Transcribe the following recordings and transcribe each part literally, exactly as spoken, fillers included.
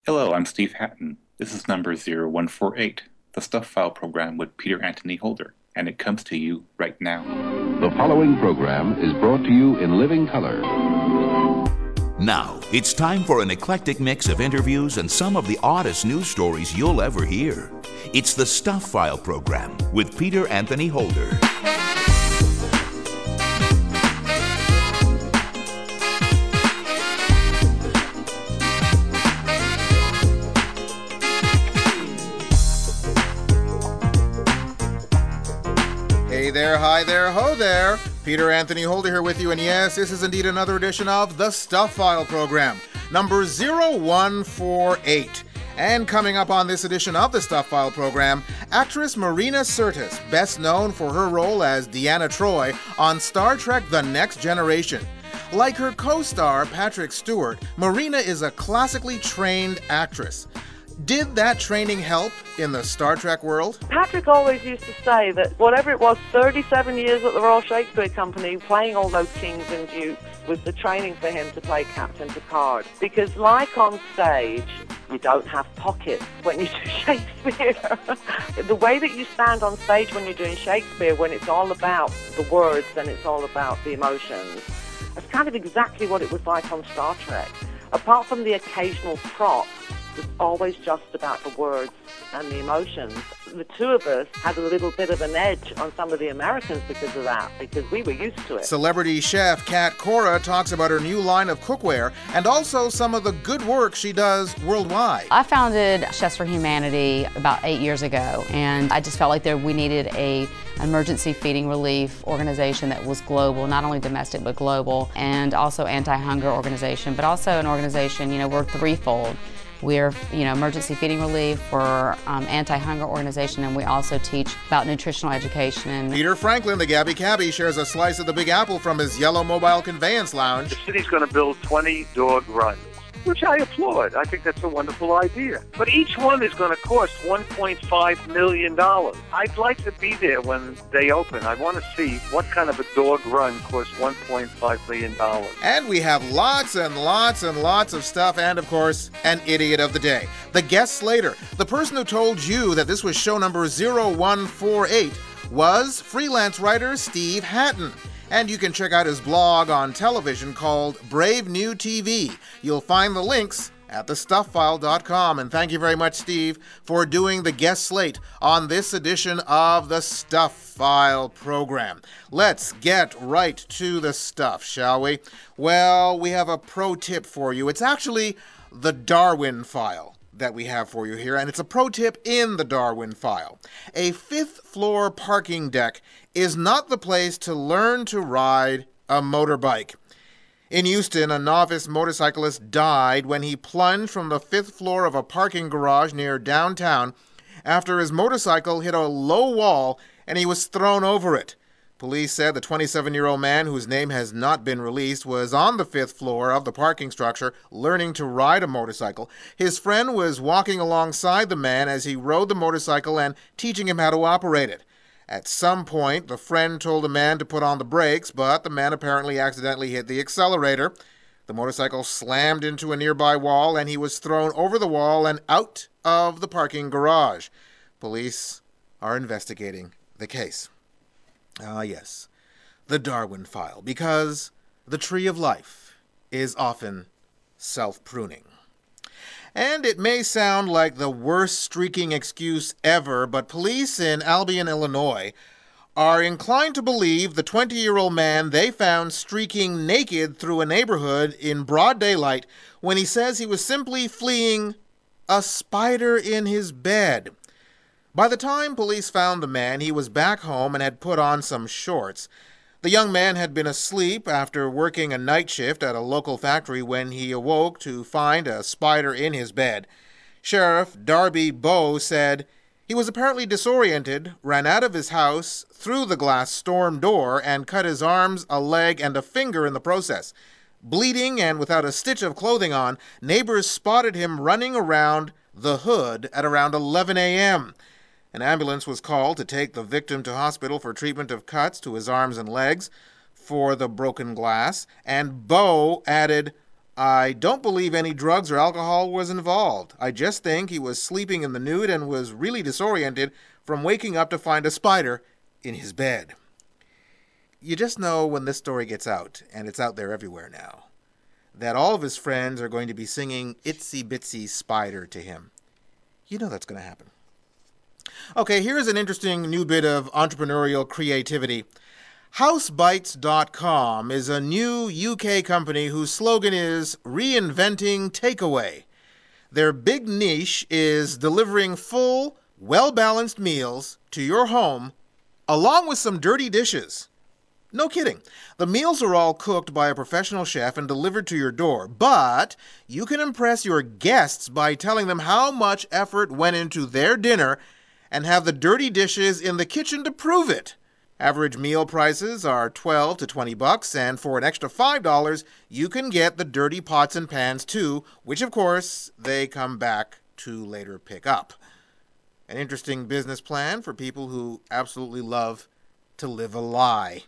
Hello, I'm Steve Hatton. This is number zero one four eight, the Stuff File program with Peter Anthony Holder, and it comes to you right now. The following program is brought to you in living color. Now, it's time for an eclectic mix of interviews and some of the oddest news stories you'll ever hear. It's the Stuff File program with Peter Anthony Holder. Hey there, hi there, ho there. Peter Anthony Holder here with you, and yes, this is indeed another edition of the Stuff File program, number zero one four eight. And coming up on this edition of the Stuff File program, actress Marina Sirtis, best known for her role as Deanna Troi on Star Trek The Next Generation. Like her co-star Patrick Stewart, Marina is a classically trained actress. Did that training help in the Star Trek world? Patrick always used to say that whatever it was, thirty-seven years at the Royal Shakespeare Company, playing all those kings and dukes, was the training for him to play Captain Picard. Because like on stage, you don't have pockets when you do Shakespeare. The way that you stand on stage when you're doing Shakespeare, when it's all about the words and it's all about the emotions, that's kind of exactly what it was like on Star Trek. Apart from the occasional prop, it was always just about the words and the emotions. The two of us had a little bit of an edge on some of the Americans because of that, because we were used to it. Celebrity chef Kat Cora talks about her new line of cookware and also some of the good work she does worldwide. I founded Chefs for Humanity about eight years ago, and I just felt like there we needed a emergency feeding relief organization that was global, not only domestic but global, and also anti-hunger organization, but also an organization, you know, we're threefold. We're, you know, emergency feeding relief, for um, anti-hunger organization, and we also teach about nutritional education. Peter Franklin, the Gabby Cabbie, shares a slice of the Big Apple from his yellow mobile conveyance lounge. The city's going to build twenty dog runs, which I applaud. I think that's a wonderful idea. But each one is going to cost one point five million dollars. I'd like to be there when they open. I want to see what kind of a dog run costs one point five million dollars. And we have lots and lots and lots of stuff, and of course, an idiot of the day. The guest Slater, the person who told you that this was show number zero one four eight, was freelance writer Steve Hatton. And you can check out his blog on television called Brave New T V. You'll find the links at the stuff file dot com. And thank you very much, Steve, for doing the guest slate on this edition of the Stuff File program. Let's get right to the stuff, shall we? Well, we have a pro tip for you. It's actually the Darwin File that we have for you here, and it's a pro tip in the Darwin File. A fifth floor parking deck is not the place to learn to ride a motorbike. In Houston, a novice motorcyclist died when he plunged from the fifth floor of a parking garage near downtown after his motorcycle hit a low wall and he was thrown over it. Police said the twenty-seven-year-old man, whose name has not been released, was on the fifth floor of the parking structure learning to ride a motorcycle. His friend was walking alongside the man as he rode the motorcycle and teaching him how to operate it. At some point, the friend told the man to put on the brakes, but the man apparently accidentally hit the accelerator. The motorcycle slammed into a nearby wall, and he was thrown over the wall and out of the parking garage. Police are investigating the case. Ah, yes, the Darwin File, because the tree of life is often self-pruning. And it may sound like the worst streaking excuse ever, but police in Albion, Illinois, are inclined to believe the twenty-year-old man they found streaking naked through a neighborhood in broad daylight when he says he was simply fleeing a spider in his bed. By the time police found the man, he was back home and had put on some shorts. The young man had been asleep after working a night shift at a local factory when he awoke to find a spider in his bed. Sheriff Darby Bowe said he was apparently disoriented, ran out of his house, through the glass storm door, and cut his arms, a leg, and a finger in the process. Bleeding and without a stitch of clothing on, neighbors spotted him running around the hood at around eleven a.m. An ambulance was called to take the victim to hospital for treatment of cuts to his arms and legs for the broken glass, and Bowe added, I don't believe any drugs or alcohol was involved. I just think he was sleeping in the nude and was really disoriented from waking up to find a spider in his bed. You just know when this story gets out, and it's out there everywhere now, that all of his friends are going to be singing Itsy Bitsy Spider to him. You know that's going to happen. Okay, here's an interesting new bit of entrepreneurial creativity. House Bites dot com is a new U K company whose slogan is Reinventing Takeaway. Their big niche is delivering full, well-balanced meals to your home, along with some dirty dishes. No kidding. The meals are all cooked by a professional chef and delivered to your door, but you can impress your guests by telling them how much effort went into their dinner and have the dirty dishes in the kitchen to prove it. Average meal prices are twelve to twenty bucks, and for an extra five dollars, you can get the dirty pots and pans too, which of course they come back to later pick up. An interesting business plan for people who absolutely love to live a lie.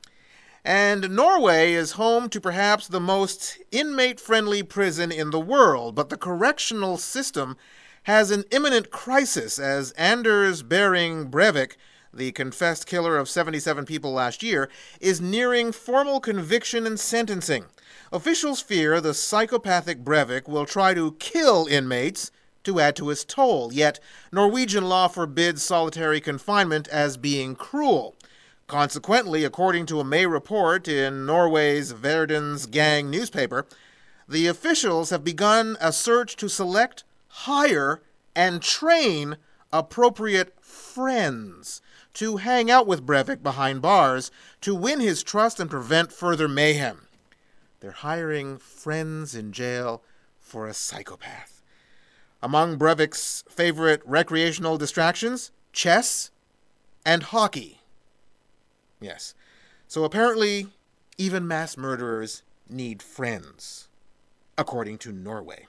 And Norway is home to perhaps the most inmate-friendly prison in the world, but the correctional system has an imminent crisis as Anders Behring Breivik, the confessed killer of seventy-seven people last year, is nearing formal conviction and sentencing. Officials fear the psychopathic Breivik will try to kill inmates to add to his toll, yet Norwegian law forbids solitary confinement as being cruel. Consequently, according to a May report in Norway's Verdens Gang newspaper, the officials have begun a search to select, hire, and train appropriate friends to hang out with Breivik behind bars to win his trust and prevent further mayhem. They're hiring friends in jail for a psychopath. Among Breivik's favorite recreational distractions, chess and hockey. Yes. So apparently, even mass murderers need friends, according to Norway.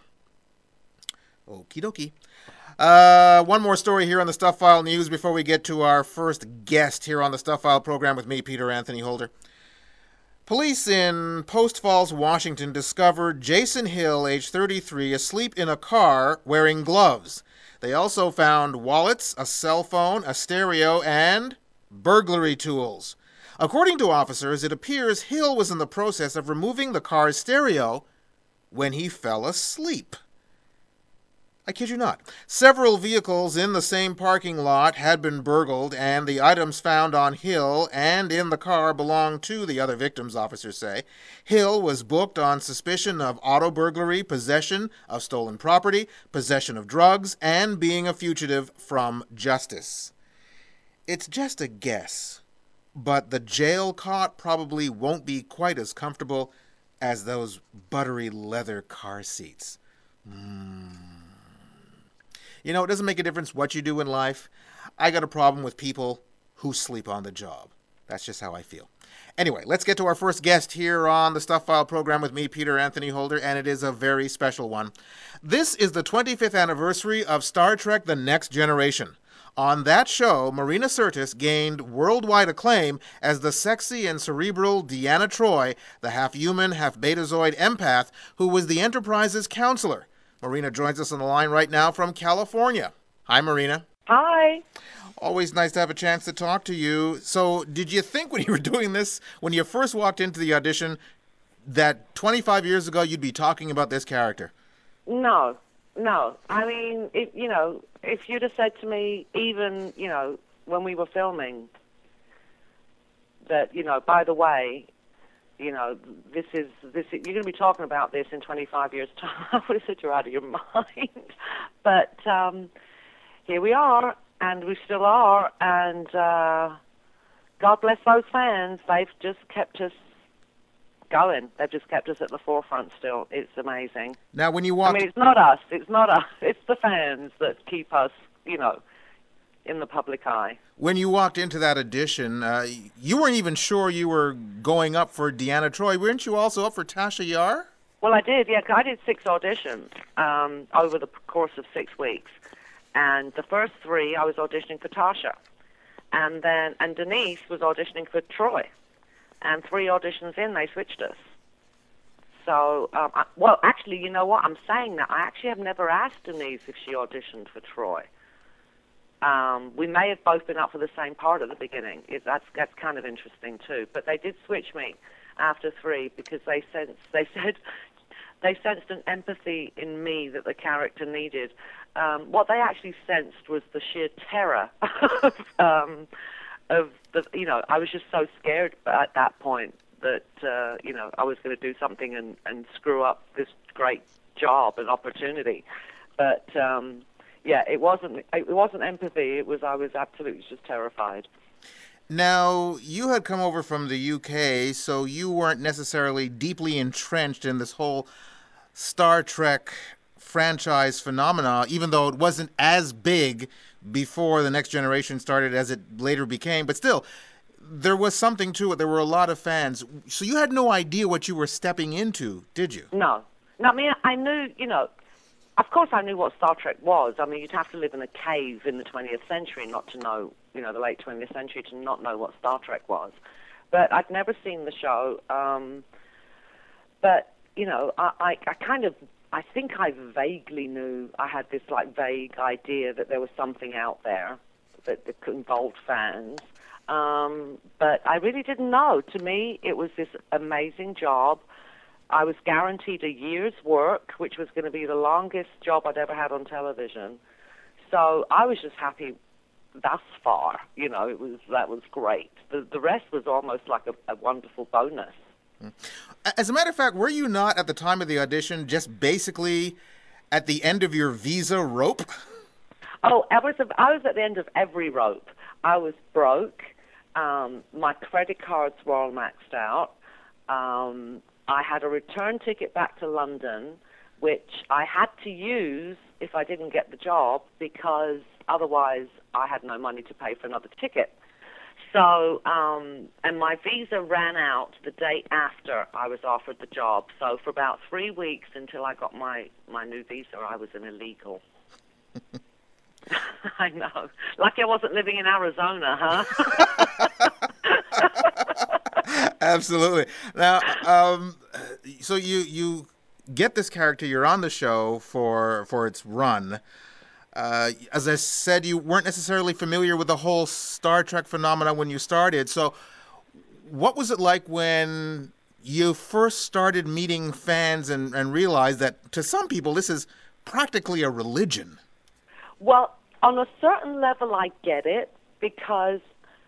Okie dokie. Uh, one more story here on the Stuff File News before we get to our first guest here on the Stuff File program with me, Peter Anthony Holder. Police in Post Falls, Washington discovered Jason Hill, age thirty-three, asleep in a car wearing gloves. They also found wallets, a cell phone, a stereo, and burglary tools. According to officers, it appears Hill was in the process of removing the car's stereo when he fell asleep. I kid you not. Several vehicles in the same parking lot had been burgled, and the items found on Hill and in the car belonged to the other victims, officers say. Hill was booked on suspicion of auto burglary, possession of stolen property, possession of drugs, and being a fugitive from justice. It's just a guess, but the jail cot probably won't be quite as comfortable as those buttery leather car seats. Mmm. You know, it doesn't make a difference what you do in life. I got a problem with people who sleep on the job. That's just how I feel. Anyway, let's get to our first guest here on the Stuff File program with me, Peter Anthony Holder, and it is a very special one. This is the twenty-fifth anniversary of Star Trek The Next Generation. On that show, Marina Sirtis gained worldwide acclaim as the sexy and cerebral Deanna Troi, the half-human, half-betazoid empath who was the Enterprise's counselor. Marina joins us on the line right now from California. Hi, Marina. Hi. Always nice to have a chance to talk to you. So, did you think when you were doing this, when you first walked into the audition, that twenty-five years ago you'd be talking about this character? No, no. I mean, if, you know, if you'd have said to me, even, you know, when we were filming, that, you know, by the way, you know, this is, this. you're going to be talking about this in twenty-five years' time, I would have said you're out of your mind. But um, here we are, and we still are, and uh, God bless those fans. They've just kept us going. They've just kept us at the forefront still. It's amazing. Now, when you walk... I mean, it's not us. It's not us. It's the fans that keep us, you know, in the public eye. When you walked into that audition, uh, you weren't even sure you were going up for Deanna Troi. Weren't you also up for Tasha Yar? Well, I did, yeah. I did six auditions um, over the course of six weeks. And the first three, I was auditioning for Tasha. And then, and Denise was auditioning for Troi. And three auditions in, they switched us. So, um, I, well, actually, you know what? I'm saying that. I actually have never asked Denise if she auditioned for Troy. Um, we may have both been up for the same part at the beginning. It, that's that's kind of interesting too. But they did switch me after three because they sensed they said they sensed an empathy in me that the character needed. Um, what they actually sensed was the sheer terror of, um, of the you know I was just so scared at that point that uh, you know I was going to do something and, and screw up this great job and opportunity. But um, yeah, it wasn't it wasn't empathy. It was I was absolutely just terrified. Now, you had come over from the U K, so you weren't necessarily deeply entrenched in this whole Star Trek franchise phenomena, even though it wasn't as big before The Next Generation started as it later became. But still, there was something to it. There were a lot of fans. So you had no idea what you were stepping into, did you? No. No, I mean, I knew, you know, of course I knew what Star Trek was. I mean, you'd have to live in a cave in the twentieth century not to know, you know, the late twentieth century to not know what Star Trek was. But I'd never seen the show. Um, but, you know, I, I, I kind of, I think I vaguely knew, I had this, like, vague idea that there was something out there that, that involved fans. Um, but I really didn't know. To me, it was this amazing job. I was guaranteed a year's work, which was going to be the longest job I'd ever had on television. So I was just happy thus far. You know, it was that was great. The the rest was almost like a, a wonderful bonus. As a matter of fact, were you not at the time of the audition just basically at the end of your visa rope? Oh, I was I was at the end of every rope. I was broke. Um, my credit cards were all maxed out. Um, I had a return ticket back to London, which I had to use if I didn't get the job because otherwise I had no money to pay for another ticket. So, um, and my visa ran out the day after I was offered the job. So for about three weeks until I got my, my new visa, I was an illegal. I know. Lucky I wasn't living in Arizona, huh? Absolutely. Now, um, so you you get this character. You're on the show for for its run. Uh, as I said, you weren't necessarily familiar with the whole Star Trek phenomena when you started. So, what was it like when you first started meeting fans and, and realized that to some people this is practically a religion? Well, on a certain level, I get it because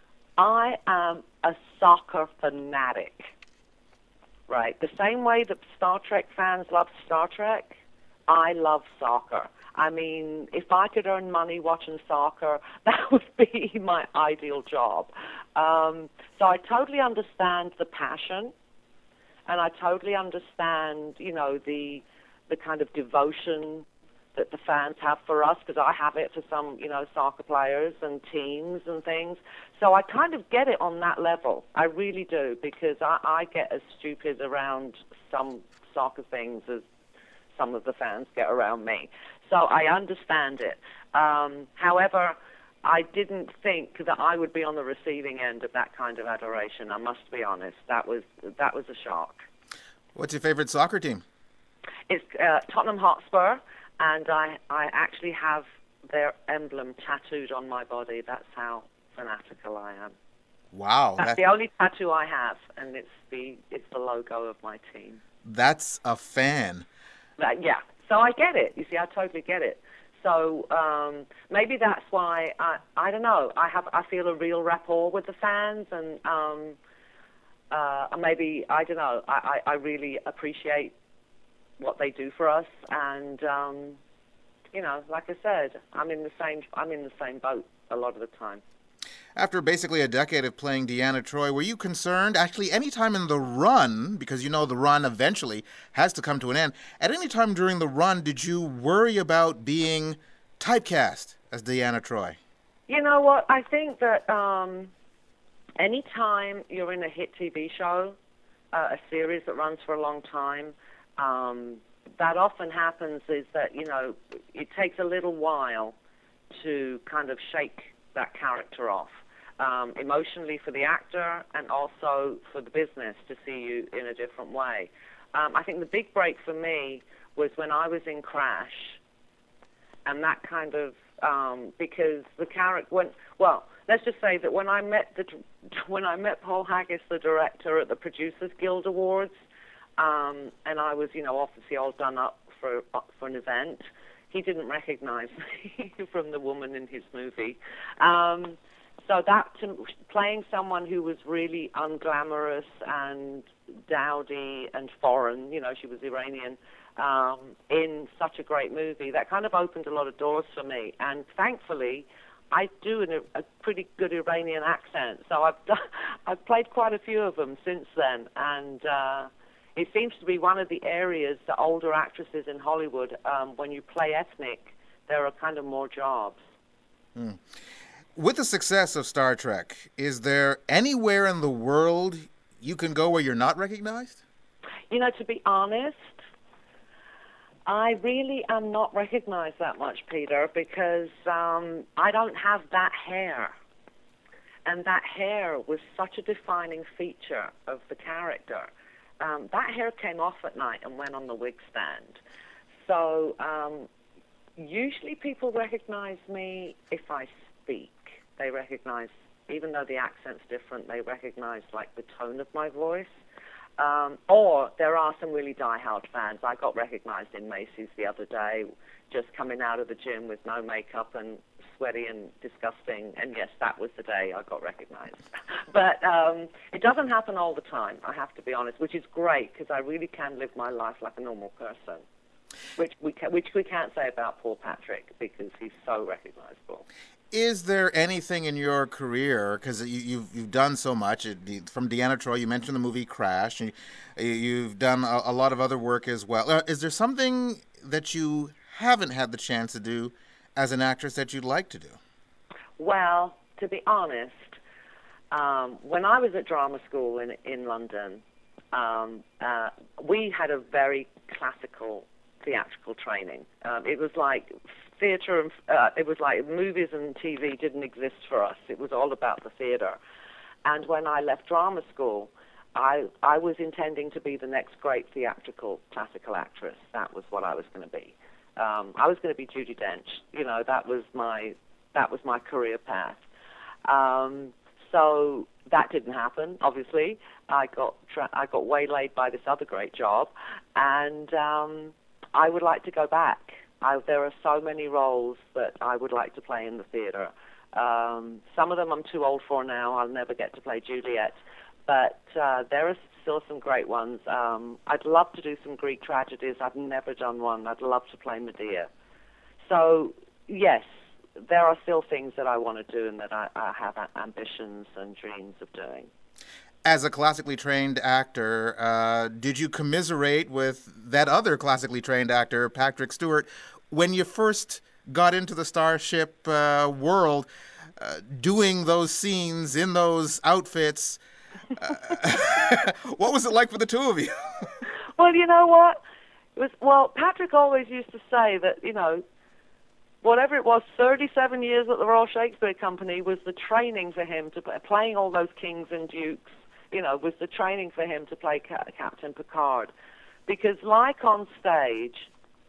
I am a soccer fanatic, right? The same way that Star Trek fans love Star Trek, I love soccer. I mean, if I could earn money watching soccer, that would be my ideal job. Um, so I totally understand the passion, and I totally understand, you know, the the kind of devotion that the fans have for us, because I have it for some, you know, soccer players and teams and things. So I kind of get it on that level. I really do, because I, I get as stupid around some soccer things as some of the fans get around me. So I understand it. Um, however, I didn't think that I would be on the receiving end of that kind of adoration. I must be honest. That was that was a shock. What's your favorite soccer team? It's uh, Tottenham Hotspur. And I, I actually have their emblem tattooed on my body. That's how fanatical I am. Wow. That's, that's the only tattoo I have, and it's the it's the logo of my team. That's a fan. That, yeah. So I get it. You see, I totally get it. So um, maybe that's why, I, I don't know, I have I feel a real rapport with the fans, and um, uh, maybe, I don't know, I, I, I really appreciate what they do for us, and um, you know, like I said, I'm in the same I'm in the same boat a lot of the time. After basically a decade of playing Deanna Troi, were you concerned, actually, any time in the run, because you know the run eventually has to come to an end, at any time during the run, did you worry about being typecast as Deanna Troi? You know what? I think that um, any time you're in a hit T V show, uh, a series that runs for a long time, Um, that often happens is that, you know, it takes a little while to kind of shake that character off, um, emotionally for the actor and also for the business to see you in a different way. um, I think the big break for me was when I was in Crash, and that kind of, um, because the character, when, well, let's just say that when I met the, when I met Paul Haggis, the director, at the Producers Guild Awards, um, and I was, you know, obviously all done up for for an event, he didn't recognize me from the woman in his movie. Um, so that, to, playing someone who was really unglamorous and dowdy and foreign, you know, she was Iranian, um, in such a great movie, that kind of opened a lot of doors for me. And thankfully, I do an, a pretty good Iranian accent, so I've done, I've played quite a few of them since then, and uh, it seems to be one of the areas that older actresses in Hollywood, um, when you play ethnic, there are kind of more jobs. Hmm. With the success of Star Trek, is there anywhere in the world you can go where you're not recognized? You know, to be honest, I really am not recognized that much, Peter, because um, I don't have that hair. And that hair was such a defining feature of the character. Um, that hair came off at night and went on the wig stand. So um, usually people recognize me if I speak. They recognize, even though the accent's different, they recognize like the tone of my voice. Um, or there are some really diehard fans. I got recognized in Macy's the other day, just coming out of the gym with no makeup and sweaty and disgusting. And yes, that was the day I got recognized. But um, it doesn't happen all the time, I have to be honest, which is great because I really can live my life like a normal person, which we can, which we can't say about Paul Patrick because he's so recognizable. Is there anything in your career, because you, you've you've done so much, from Deanna Troi, you mentioned the movie Crash, and you, you've done a, a lot of other work as well. Uh, is there something that you haven't had the chance to do as an actress that you'd like to do? Well, to be honest, um, when I was at drama school in in London, um, uh, we had a very classical theatrical training. Um, it was like theatre, and uh, it was like movies and T V didn't exist for us. It was all about the theatre. And when I left drama school, I I was intending to be the next great theatrical classical actress. That was what I was going to be. Um, I was going to be Judi Dench. You know, that was my that was my career path. Um, so that didn't happen. Obviously, I got tra- I got waylaid by this other great job, and um, I would like to go back. I, there are so many roles that I would like to play in the theatre. Um, some of them I'm too old for now. I'll never get to play Juliet. But uh, there are still some great ones. Um, I'd love to do some Greek tragedies. I've never done one. I'd love to play Medea. So, yes, there are still things that I want to do and that I, I have ambitions and dreams of doing. As a classically trained actor, uh, did you commiserate with that other classically trained actor, Patrick Stewart, when you first got into the Starship uh, world, uh, doing those scenes in those outfits? Uh, what was it like for the two of you? Well, you know what? It was, well, Patrick always used to say that, you know, whatever it was, thirty-seven years at the Royal Shakespeare Company was the training for him to play, playing all those kings and dukes. You know, was the training for him to play Ca- Captain Picard. Because like on stage,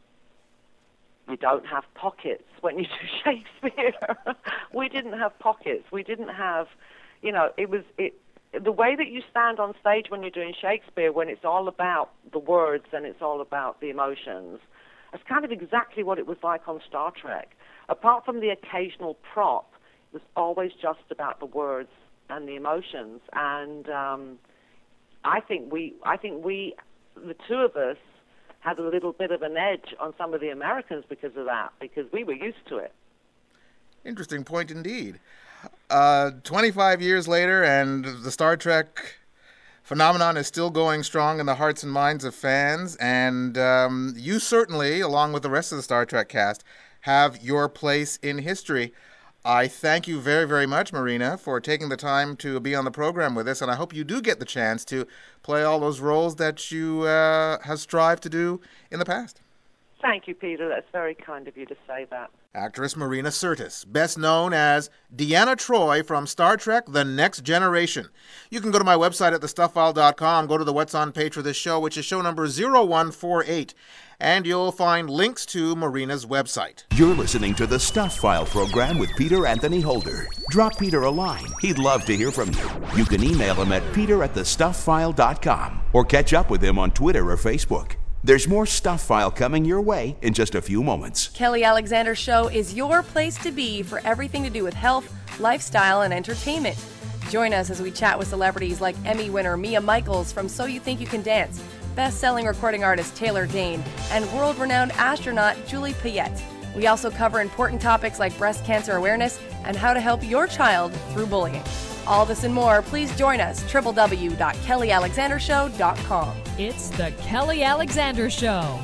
you don't have pockets when you do Shakespeare. We didn't have pockets. We didn't have, you know, it was, it, the way that you stand on stage when you're doing Shakespeare, when it's all about the words and it's all about the emotions, that's kind of exactly what it was like on Star Trek. Apart from the occasional prop, it was always just about the words and the emotions, and um, I think we, I think we, the two of us, had a little bit of an edge on some of the Americans because of that, because we were used to it. Interesting point indeed. Uh, twenty-five years later, and the Star Trek phenomenon is still going strong in the hearts and minds of fans, and um, you certainly, along with the rest of the Star Trek cast, have your place in history. I thank you very, very much, Marina, for taking the time to be on the program with us, and I hope you do get the chance to play all those roles that you uh, have strived to do in the past. Thank you, Peter. That's very kind of you to say that. Actress Marina Sirtis, best known as Deanna Troi from Star Trek The Next Generation. You can go to my website at the stuff file dot com, go to the What's On page for this show, which is show number zero one four eight, and you'll find links to Marina's website. You're listening to the Stuff File program with Peter Anthony Holder. Drop Peter a line. He'd love to hear from you. You can email him at peter at the stuff file dot com or catch up with him on Twitter or Facebook. There's more Stuff File coming your way in just a few moments. Kelly Alexander Show is your place to be for everything to do with health, lifestyle, and entertainment. Join us as we chat with celebrities like Emmy winner Mia Michaels from So You Think You Can Dance, best-selling recording artist Taylor Dane, and world-renowned astronaut Julie Payette. We also cover important topics like breast cancer awareness and how to help your child through bullying. All this and more, please join us, w w w dot kelly alexander show dot com. It's the Kelly Alexander Show.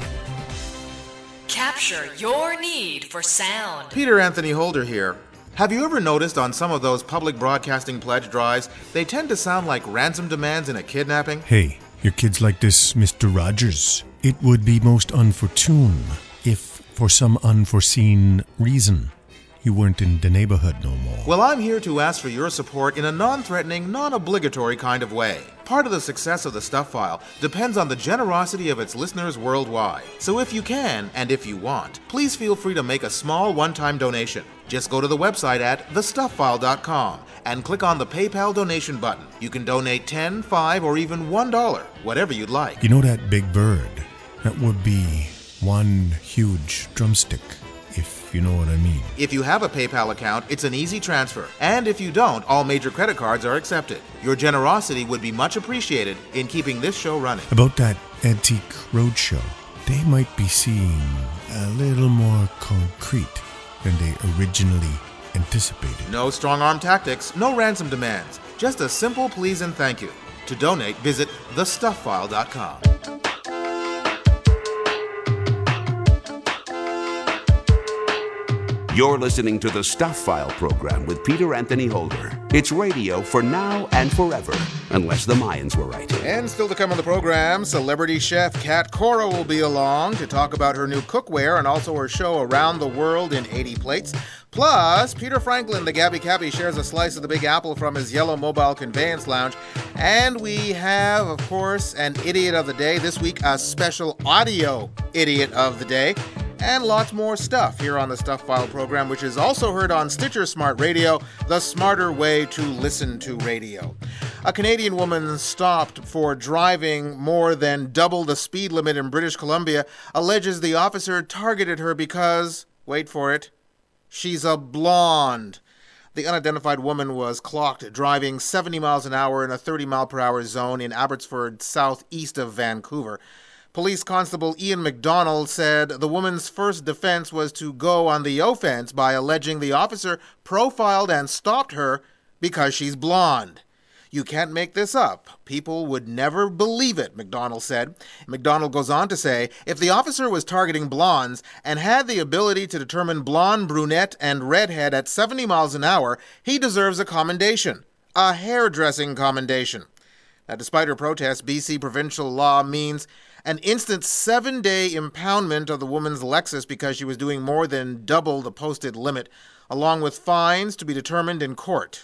Capture your need for sound. Peter Anthony Holder here. Have you ever noticed on some of those public broadcasting pledge drives, they tend to sound like ransom demands in a kidnapping? Hey, your kids like this, Mister Rogers. It would be most unfortune if, for some unforeseen reason, you weren't in the neighborhood no more. Well, I'm here to ask for your support in a non-threatening, non-obligatory kind of way. Part of the success of the Stuff File depends on the generosity of its listeners worldwide. So if you can, and if you want, please feel free to make a small one-time donation. Just go to the website at the stuff file dot com and click on the PayPal donation button. You can donate ten dollars, five dollars, or even one dollar, whatever you'd like. You know that big bird? That would be one huge drumstick, if you know what I mean. If you have a PayPal account, it's an easy transfer. And if you don't, all major credit cards are accepted. Your generosity would be much appreciated in keeping this show running. About that Antique Roadshow, they might be seeing a little more concrete than they originally anticipated. No strong-arm tactics, no ransom demands. Just a simple please and thank you. To donate, visit the stuff file dot com. You're listening to the Stuff File program with Peter Anthony Holder. It's radio for now and forever, unless the Mayans were right. And still to come on the program, celebrity chef Kat Cora will be along to talk about her new cookware and also her show Around the World in eighty plates. Plus, Peter Franklin, the Gabby Cabby, shares a slice of the Big Apple from his yellow mobile conveyance lounge. And we have, of course, an Idiot of the Day. This week, a special audio Idiot of the Day. And lots more stuff here on the Stuff File program, which is also heard on Stitcher Smart Radio, the smarter way to listen to radio. A Canadian woman stopped for driving more than double the speed limit in British Columbia alleges the officer targeted her because, wait for it, she's a blonde. The unidentified woman was clocked driving seventy miles an hour in a thirty mile per hour zone in Abbotsford, southeast of Vancouver. Police Constable Ian McDonald said the woman's first defense was to go on the offense by alleging the officer profiled and stopped her because she's blonde. You can't make this up. People would never believe it, McDonald said. McDonald goes on to say, if the officer was targeting blondes and had the ability to determine blonde, brunette, and redhead at seventy miles an hour, he deserves a commendation. A hairdressing commendation. Now, despite her protest, B C provincial law means an instant seven-day impoundment of the woman's Lexus because she was doing more than double the posted limit, along with fines to be determined in court.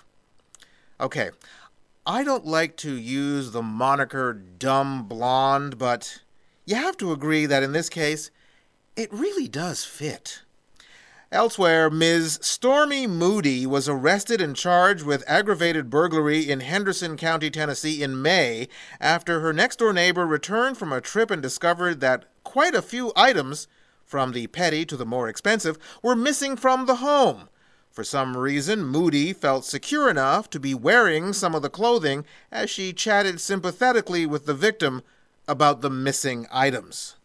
Okay, I don't like to use the moniker dumb blonde, but you have to agree that in this case, it really does fit. Elsewhere, Miz Stormy Moody was arrested and charged with aggravated burglary in Henderson County, Tennessee in May after her next-door neighbor returned from a trip and discovered that quite a few items, from the petty to the more expensive, were missing from the home. For some reason, Moody felt secure enough to be wearing some of the clothing as she chatted sympathetically with the victim about the missing items.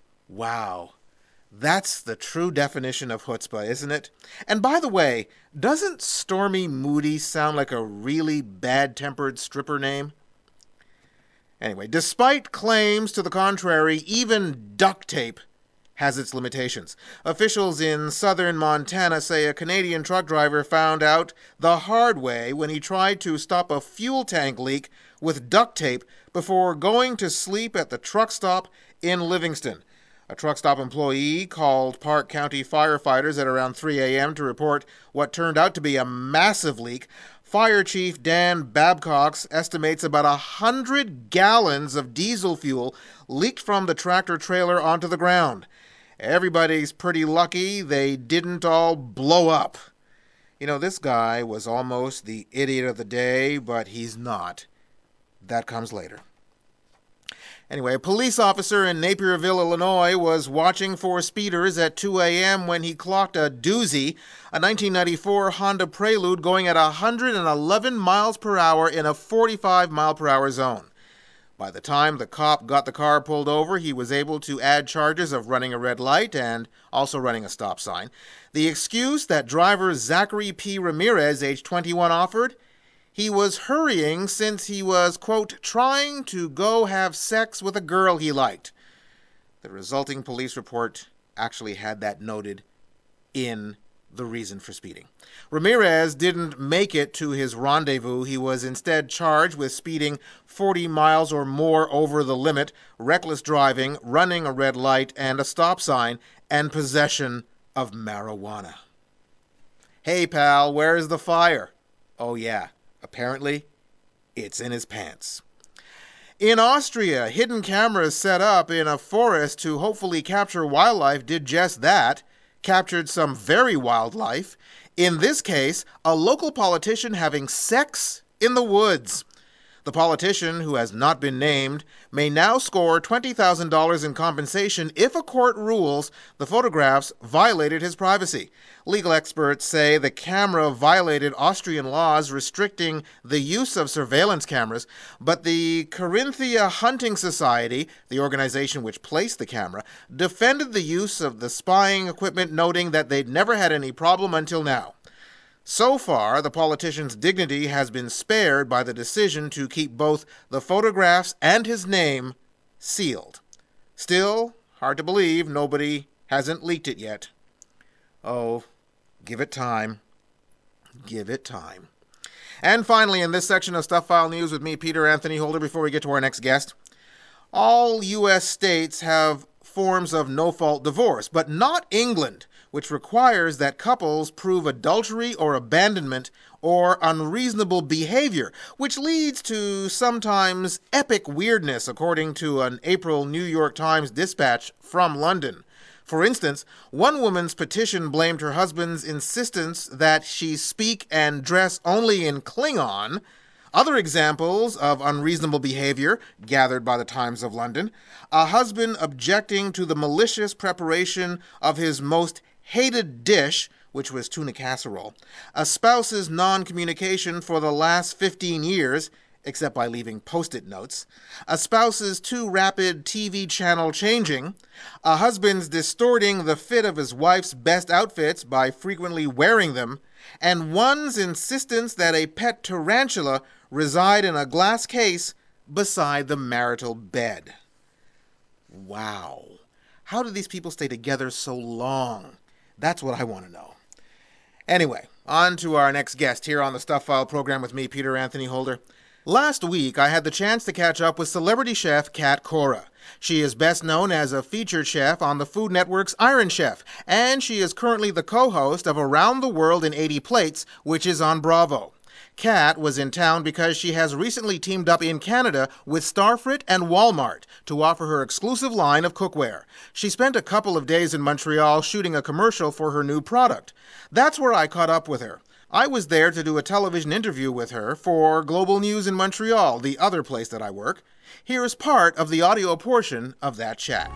Wow. That's the true definition of chutzpah, isn't it? And by the way, doesn't Stormy Moody sound like a really bad-tempered stripper name? Anyway, despite claims to the contrary, even duct tape has its limitations. Officials in southern Montana say a Canadian truck driver found out the hard way when he tried to stop a fuel tank leak with duct tape before going to sleep at the truck stop in Livingston. A truck stop employee called Park County firefighters at around three a.m. to report what turned out to be a massive leak. Fire Chief Dan Babcock estimates about one hundred gallons of diesel fuel leaked from the tractor trailer onto the ground. Everybody's pretty lucky they didn't all blow up. You know, this guy was almost the idiot of the day, but he's not. That comes later. Anyway, a police officer in Napierville, Illinois, was watching for speeders at two a.m. when he clocked a doozy, a nineteen ninety-four Honda Prelude going at one hundred eleven miles per hour in a forty-five mile per hour zone. By the time the cop got the car pulled over, he was able to add charges of running a red light and also running a stop sign. The excuse that driver Zachary P. Ramirez, age twenty-one, offered? He was hurrying since he was, quote, trying to go have sex with a girl he liked. The resulting police report actually had that noted in the reason for speeding. Ramirez didn't make it to his rendezvous. He was instead charged with speeding forty miles or more over the limit, reckless driving, running a red light and a stop sign, and possession of marijuana. Hey, pal, where's the fire? Oh, yeah. Apparently, it's in his pants. In Austria, hidden cameras set up in a forest to hopefully capture wildlife did just that, captured some very wildlife. In this case, a local politician having sex in the woods. The politician, who has not been named, may now score twenty thousand dollars in compensation if a court rules the photographs violated his privacy. Legal experts say the camera violated Austrian laws restricting the use of surveillance cameras, but the Carinthia Hunting Society, the organization which placed the camera, defended the use of the spying equipment, noting that they'd never had any problem until now. So far, the politician's dignity has been spared by the decision to keep both the photographs and his name sealed. Still, hard to believe nobody hasn't leaked it yet. Oh, give it time. Give it time. And finally, in this section of Stuff File News with me, Peter Anthony Holder, before we get to our next guest, all U S states have forms of no-fault divorce, but not England, which requires that couples prove adultery or abandonment or unreasonable behavior, which leads to sometimes epic weirdness, according to an April New York Times dispatch from London. For instance, one woman's petition blamed her husband's insistence that she speak and dress only in Klingon. Other examples of unreasonable behavior, gathered by the Times of London: a husband objecting to the malicious preparation of his most hated dish, which was tuna casserole, a spouse's non-communication for the last fifteen years, except by leaving post-it notes, a spouse's too rapid T V channel changing, a husband's distorting the fit of his wife's best outfits by frequently wearing them, and one's insistence that a pet tarantula reside in a glass case beside the marital bed. Wow. How do these people stay together so long? That's what I want to know. Anyway, on to our next guest here on the Stuff File program with me, Peter Anthony Holder. Last week, I had the chance to catch up with celebrity chef Kat Cora. She is best known as a featured chef on the Food Network's Iron Chef, and she is currently the co-host of Around the World in eighty Plates, which is on Bravo. Kat was in town because she has recently teamed up in Canada with Starfrit and Walmart to offer her exclusive line of cookware. She spent a couple of days in Montreal shooting a commercial for her new product. That's where I caught up with her. I was there to do a television interview with her for Global News in Montreal, the other place that I work. Here is part of the audio portion of that chat.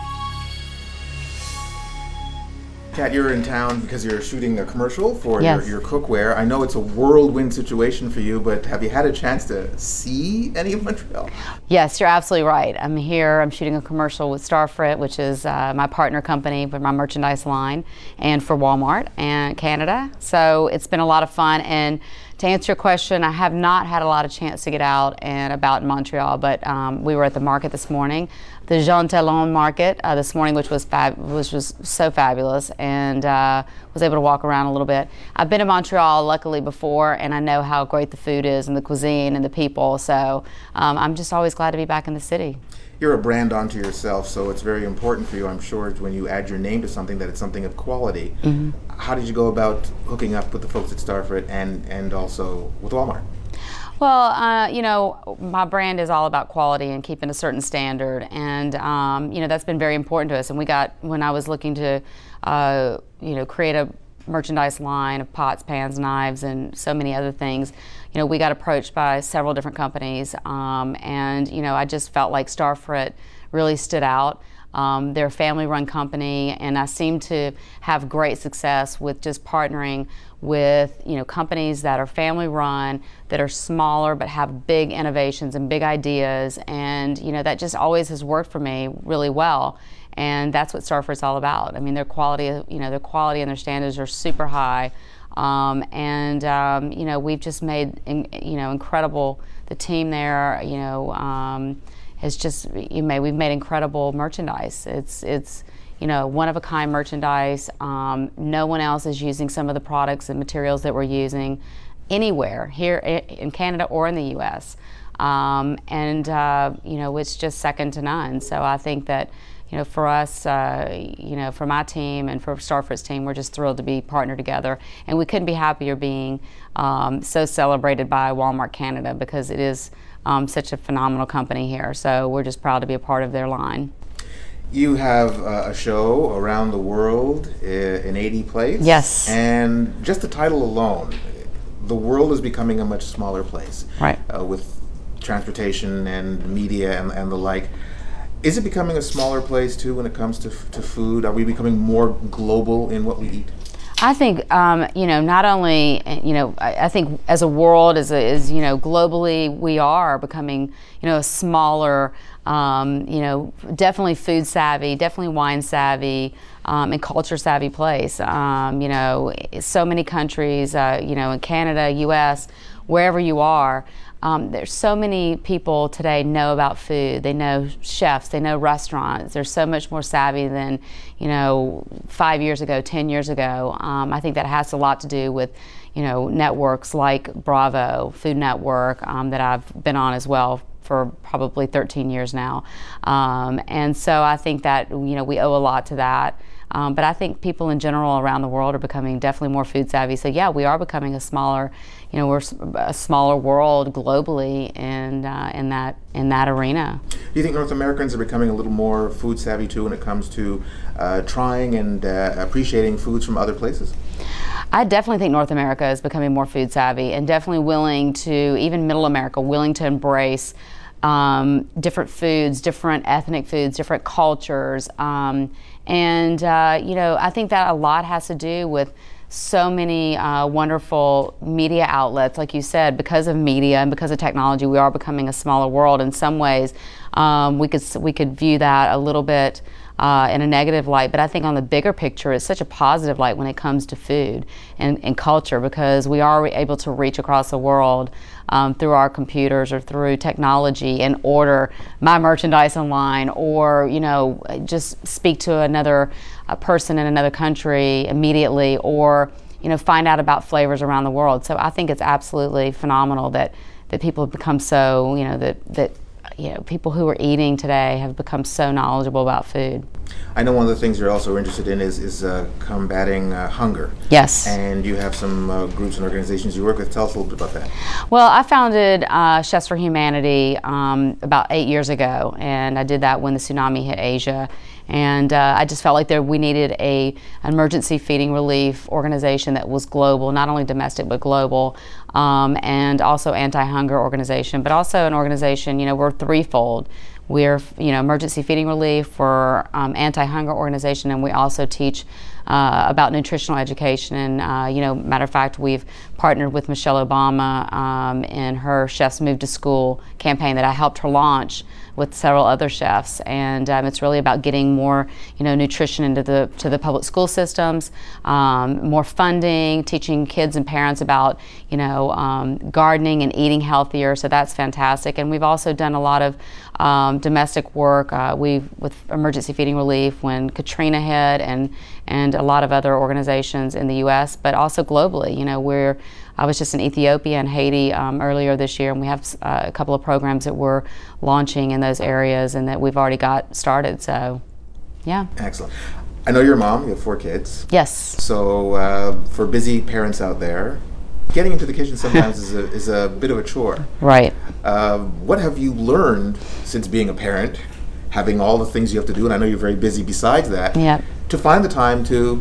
Kat, you're in town because you're shooting a commercial for yes. your, your cookware. I know it's a whirlwind situation for you, but have you had a chance to see any of Montreal? Yes, you're absolutely right. I'm here. I'm shooting a commercial with Starfrit, which is uh, my partner company for my merchandise line, and for Walmart and Canada. So it's been a lot of fun. And to answer your question, I have not had a lot of chance to get out and about in Montreal, but um, we were at the market this morning, the Jean Talon market uh, this morning, which was fab which was so fabulous, and uh, was able to walk around a little bit. I've been to Montreal, luckily, before, and I know how great the food is and the cuisine and the people, so um, I'm just always glad to be back in the city. You're a brand onto yourself, so it's very important for you, I'm sure, when you add your name to something that it's something of quality. Mm-hmm. How did you go about hooking up with the folks at Starfruit and, and also with Walmart? Well, uh, you know, my brand is all about quality and keeping a certain standard, and um, you know, that's been very important to us. And we got, when I was looking to, uh, you know, create a merchandise line of pots, pans, knives, and so many other things, you know, we got approached by several different companies, um, and you know, I just felt like Starfruit really stood out. Um, they're a family-run company, and I seem to have great success with just partnering with, you know, companies that are family-run, that are smaller but have big innovations and big ideas, and you know, that just always has worked for me really well. And that's what Starfruit's all about. I mean, their quality, you know, their quality and their standards are super high, um, and um, you know, we've just made, in, you know, incredible. The team there, you know, um, has just, you know, we've made incredible merchandise. It's, it's, you know, one-of-a-kind merchandise. Um, no one else is using some of the products and materials that we're using anywhere here in Canada or in the U S Um, and uh, you know, it's just second to none. So I think that, you know, for us, uh, you know, for my team and for Starfruit's team, we're just thrilled to be partnered together, and we couldn't be happier being um, so celebrated by Walmart Canada, because it is um, such a phenomenal company here. So we're just proud to be a part of their line. You have uh, a show around the world uh, in eighty places. Yes. And just the title alone, the world is becoming a much smaller place. Right. Uh, with transportation and media and, and the like. Is it becoming a smaller place too when it comes to, to food? Are we becoming more global in what we eat? I think, um, you know, not only, you know, I, I think as a world, as, a, as, you know, globally, we are becoming, you know, a smaller, um, you know, definitely food savvy, definitely wine savvy, um, and culture savvy place. Um, you know, so many countries, uh, you know, in Canada, U S, wherever you are, Um, there's so many people today know about food. They know chefs, they know restaurants. They're so much more savvy than, you know, five years ago, ten years ago. Um, I think that has a lot to do with, you know, networks like Bravo, Food Network, um, that I've been on as well for probably thirteen years now. Um, and so I think that, you know, we owe a lot to that. Um, but I think people in general around the world are becoming definitely more food savvy. So yeah, we are becoming a smaller, you know, we're a smaller world globally in uh, in that in that arena. Do you think North Americans are becoming a little more food savvy too when it comes to uh, trying and uh, appreciating foods from other places? I definitely think North America is becoming more food savvy, and definitely willing to, even Middle America, willing to embrace um, different foods, different ethnic foods, different cultures. Um, and, uh, you know, I think that a lot has to do with so many uh, wonderful media outlets. Like you said, because of media and because of technology, we are becoming a smaller world. In some ways, um, we could we could view that a little bit uh, in a negative light, but I think on the bigger picture, it's such a positive light when it comes to food and, and culture, because we are able to reach across the world um, through our computers or through technology and order my merchandise online, or, you know, just speak to another a person in another country immediately, or, you know, find out about flavors around the world. So I think it's absolutely phenomenal that that people have become so, you know, that that you know, people who are eating today have become so knowledgeable about food. I know one of the things you're also interested in is is uh, combating uh, hunger. Yes. And you have some uh, groups and organizations you work with. Tell us a little bit about that. Well, I founded uh, Chefs for Humanity um, about eight years ago, and I did that when the tsunami hit Asia. And uh, I just felt like there we needed a emergency feeding relief organization that was global, not only domestic but global, um, and also anti-hunger organization, but also an organization. You know, we're threefold. We're, you know, emergency feeding relief, we're um, anti-hunger organization, and we also teach uh, about nutritional education. And uh, you know, matter of fact, we've partnered with Michelle Obama um, in her Chefs Move to School campaign that I helped her launch with several other chefs, and um, it's really about getting more, you know, nutrition into the to the public school systems, um, more funding, teaching kids and parents about, you know, um, gardening and eating healthier. So that's fantastic. And we've also done a lot of um, domestic work. Uh, we with emergency feeding relief when Katrina hit, and and a lot of other organizations in the U S, but also globally. You know, we're I was just in Ethiopia and Haiti um, earlier this year, and we have uh, a couple of programs that we're launching in those areas and that we've already got started. So, yeah. Excellent. I know you're a mom. You have four kids. Yes. So uh, for busy parents out there, getting into the kitchen sometimes is, a, is a bit of a chore. Right. Uh, what have you learned since being a parent, having all the things you have to do, and I know you're very busy besides that, yep. to find the time to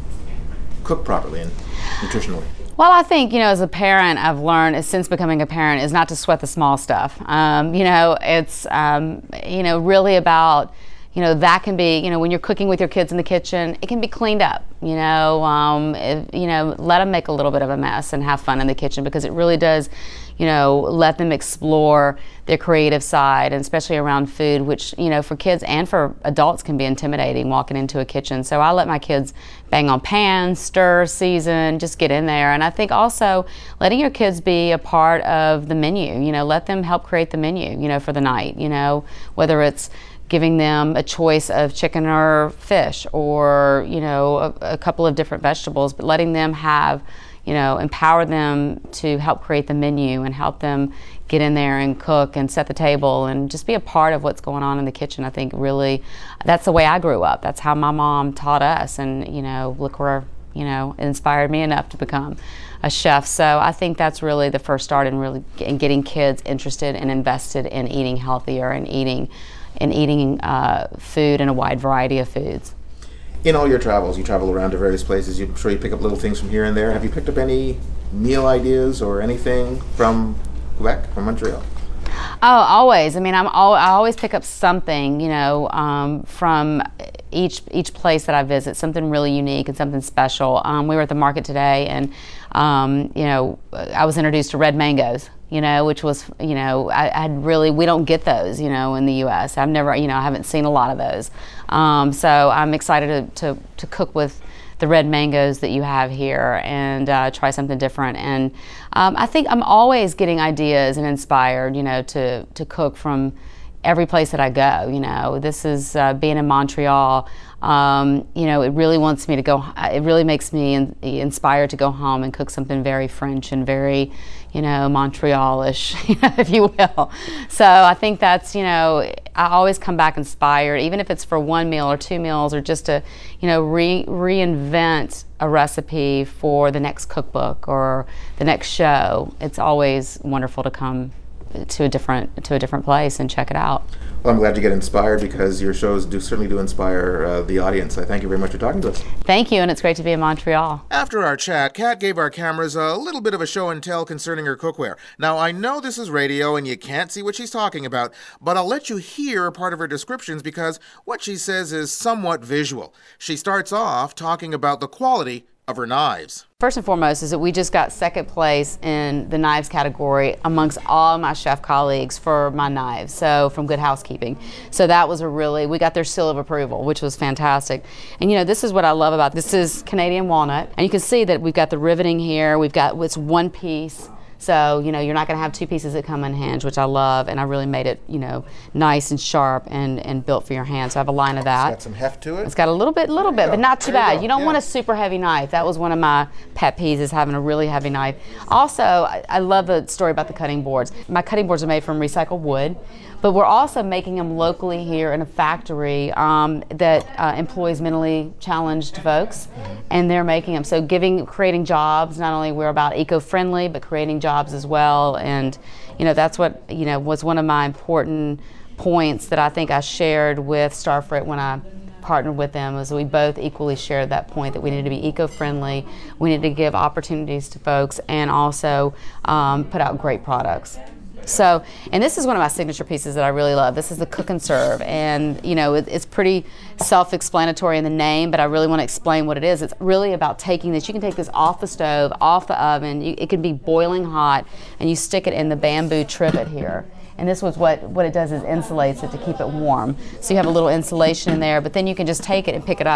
cook properly and nutritionally? Well, I think, you know, as a parent, I've learned since becoming a parent is not to sweat the small stuff. Um, you know, it's, um, you know, really about, you know, that can be, you know, when you're cooking with your kids in the kitchen, it can be cleaned up, you know, um, if, you know, let them make a little bit of a mess and have fun in the kitchen, because it really does, you know, let them explore their creative side, and especially around food, which, you know, for kids and for adults can be intimidating walking into a kitchen. So I let my kids bang on pans, stir, season, just get in there. And I think also letting your kids be a part of the menu, you know, let them help create the menu, you know, for the night, you know, whether it's giving them a choice of chicken or fish, or, you know, a, a couple of different vegetables, but letting them have, you know, empower them to help create the menu and help them get in there and cook and set the table and just be a part of what's going on in the kitchen. I think really that's the way I grew up. That's how my mom taught us, and, you know, look where, you know, it inspired me enough to become a chef. So I think that's really the first start in really in getting kids interested and invested in eating healthier and eating and eating uh, food and a wide variety of foods. In all your travels, you travel around to various places. I'm sure you pick up little things from here and there. Have you picked up any meal ideas or anything from Quebec, from Montreal? Oh, always. I mean, I'm all, I always pick up something, you know, um, from each each place that I visit, something really unique and something special. Um, we were at the market today, and um, you know, I was introduced to red mangoes, you know, which was, you know, I had really, we don't get those, you know, in the U S I've never, you know, I haven't seen a lot of those. Um, so I'm excited to, to, to cook with the red mangoes that you have here and uh, try something different. And um, I think I'm always getting ideas and inspired, you know, to, to cook from every place that I go. You know, this is uh, being in Montreal. Um, you know, it really wants me to go. It really makes me in, inspired to go home and cook something very French and very, you know, Montreal-ish, if you will. So I think that's, you know, I always come back inspired, even if it's for one meal or two meals, or just to, you know, re reinvent a recipe for the next cookbook or the next show. It's always wonderful to come to a different to a different place and check it out. Well, I'm glad you get inspired, because your shows do certainly do inspire uh, the audience. I thank you very much for talking to us. Thank you, and it's great to be in Montreal. After our chat, Kat gave our cameras a little bit of a show and tell concerning her cookware. Now, I know this is radio and you can't see what she's talking about, but I'll let you hear part of her descriptions because what she says is somewhat visual. She starts off talking about the quality of her knives. First and foremost is that we just got second place in the knives category amongst all my chef colleagues for my knives, so from Good Housekeeping. So that was a really, we got their seal of approval, which was fantastic. And you know, this is what I love about this. This is Canadian walnut, and you can see that we've got the riveting here, we've got, it's one piece. So, you know, you're not going to have two pieces that come unhinged, which I love, and I really made it, you know, nice and sharp and, and built for your hand. So I have a line of that. It's got some heft to it? It's got a little bit, little bit, but not too there bad. You, you don't yeah. want a super heavy knife. That was one of my pet peeves, is having a really heavy knife. Also, I, I love the story about the cutting boards. My cutting boards are made from recycled wood, but we're also making them locally here in a factory um, that uh, employs mentally challenged folks, and they're making them. So giving, creating jobs, not only we're about eco-friendly, but creating jobs as well. And, you know, that's what, you know, was one of my important points that I think I shared with Starfrit when I partnered with them, was we both equally shared that point that we need to be eco-friendly, we need to give opportunities to folks, and also um, put out great products. So, and this is one of my signature pieces that I really love. This is the Cook and Serve, and you know, it, it's pretty self-explanatory in the name, but I really want to explain what it is. It's really about taking this, you can take this off the stove, off the oven, you, it can be boiling hot, and you stick it in the bamboo trivet here. And this was what, what it does is insulates it to keep it warm. So you have a little insulation in there, but then you can just take it and pick it up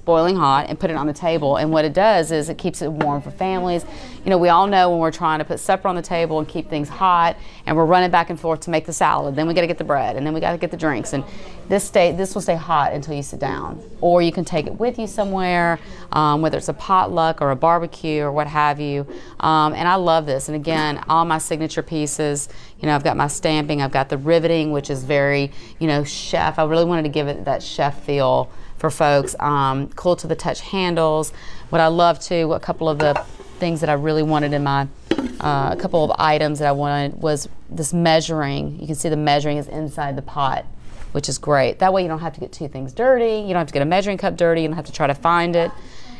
boiling hot, and put it on the table. And what it does is it keeps it warm for families. You know, we all know when we're trying to put supper on the table and keep things hot, and we're running back and forth to make the salad, then we got to get the bread, and then we got to get the drinks, and this stay this will stay hot until you sit down. Or you can take it with you somewhere, um, whether it's a potluck or a barbecue or what have you. Um, and I love this. And again, all my signature pieces. You know, I've got my stamping, I've got the riveting, which is very, you know, chef. I really wanted to give it that chef feel for folks. Um, cool to the touch handles. What I love too, a couple of the things that I really wanted in my, uh, a couple of items that I wanted was this measuring. You can see the measuring is inside the pot, which is great. That way you don't have to get two things dirty. You don't have to get a measuring cup dirty. You don't have to try to find it.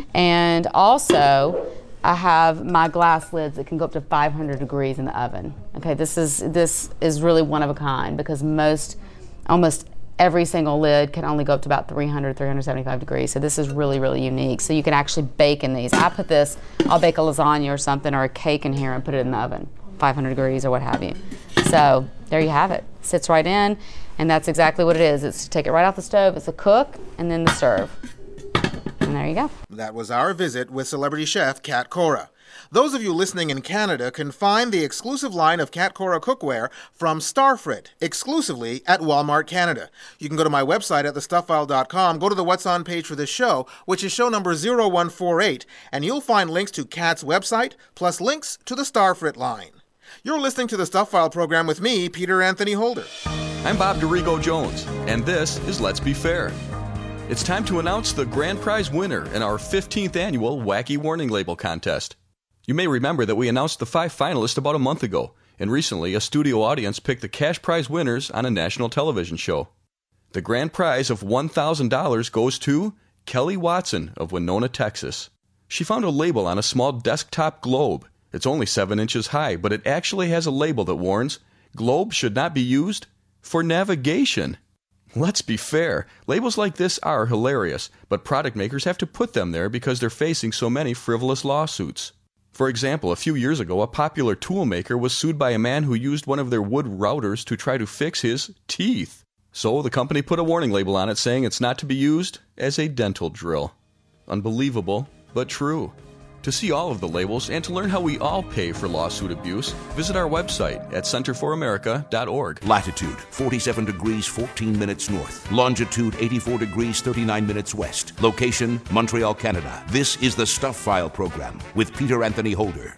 And also, I have my glass lids that can go up to five hundred degrees in the oven. Okay, this is this is really one of a kind because most, almost every single lid can only go up to about three hundred, three seventy-five degrees. So this is really, really unique. So you can actually bake in these. I put this, I'll bake a lasagna or something or a cake in here and put it in the oven, five hundred degrees or what have you. So there you have it. Sits right in, and that's exactly what it is. It's to take it right off the stove. It's a cook and then the serve. And there you go. That was our visit with celebrity chef Kat Cora. Those of you listening in Canada can find the exclusive line of Kat Cora cookware from Starfrit, exclusively at Walmart Canada. You can go to my website at the stuff file dot com, go to the What's On page for this show, which is show number zero one four eight, and you'll find links to Kat's website, plus links to the Starfrit line. You're listening to the Stuff File program with me, Peter Anthony Holder. I'm Bob DeRigo Jones, and this is Let's Be Fair. It's time to announce the grand prize winner in our fifteenth annual Wacky Warning Label Contest. You may remember that we announced the five finalists about a month ago, and recently a studio audience picked the cash prize winners on a national television show. The grand prize of one thousand dollars goes to Kelly Watson of Winona, Texas. She found a label on a small desktop globe. It's only seven inches high, but it actually has a label that warns, "Globe should not be used for navigation." Let's be fair. Labels like this are hilarious, but product makers have to put them there because they're facing so many frivolous lawsuits. For example, a few years ago, a popular tool maker was sued by a man who used one of their wood routers to try to fix his teeth. So the company put a warning label on it saying it's not to be used as a dental drill. Unbelievable, but true. To see all of the labels and to learn how we all pay for lawsuit abuse, visit our website at center for america dot org. Latitude, forty-seven degrees, fourteen minutes north. Longitude, eighty-four degrees, thirty-nine minutes west. Location, Montreal, Canada. This is the Stuff File program with Peter Anthony Holder.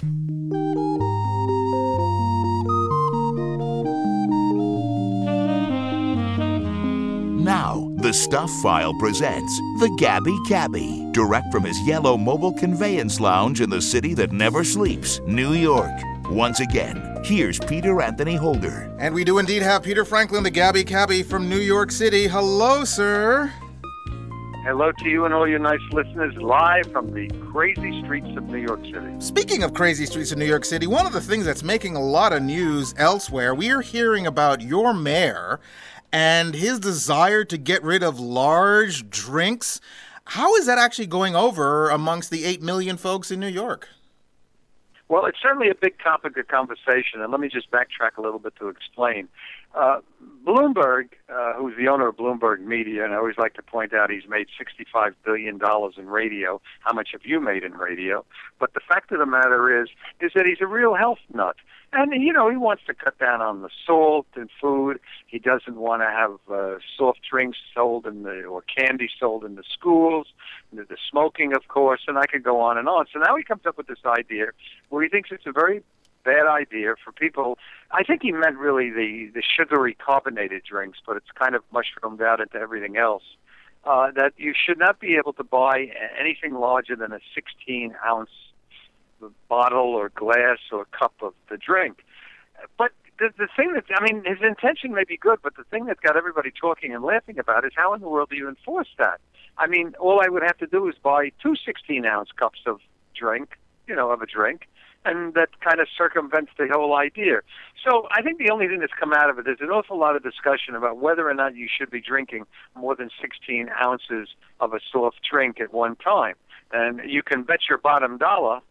Now, the Stuff File presents the Gabby Cabbie, direct from his yellow mobile conveyance lounge in the city that never sleeps, New York. Once again, here's Peter Anthony Holder. And we do indeed have Peter Franklin, the Gabby Cabbie from New York City. Hello, sir. Hello to you and all your nice listeners, live from the crazy streets of New York City. Speaking of crazy streets of New York City, one of the things that's making a lot of news elsewhere, we are hearing about your mayor and his desire to get rid of large drinks. How is that actually going over amongst the eight million folks in New York? Well, it's certainly a big topic of conversation, and let me just backtrack a little bit to explain. Uh, Bloomberg, uh, who's the owner of Bloomberg Media, and I always like to point out he's made sixty-five billion dollars in radio. How much have you made in radio? But the fact of the matter is, is that he's a real health nut. And, you know, he wants to cut down on the salt in food. He doesn't want to have uh, soft drinks sold in the, or candy sold in the schools, the, the smoking, of course, and I could go on and on. So now he comes up with this idea where he thinks it's a very bad idea for people. I think he meant really the, the sugary carbonated drinks, but it's kind of mushroomed out into everything else. Uh, that you should not be able to buy anything larger than a sixteen ounce bottle or glass or cup of the drink. But the, the thing that, I mean, his intention may be good, but the thing that got everybody talking and laughing about is how in the world do you enforce that? I mean, all I would have to do is buy two sixteen-ounce cups of drink, you know, of a drink, and that kind of circumvents the whole idea. So I think the only thing that's come out of it is an awful lot of discussion about whether or not you should be drinking more than sixteen ounces of a soft drink at one time. And you can bet your bottom dollar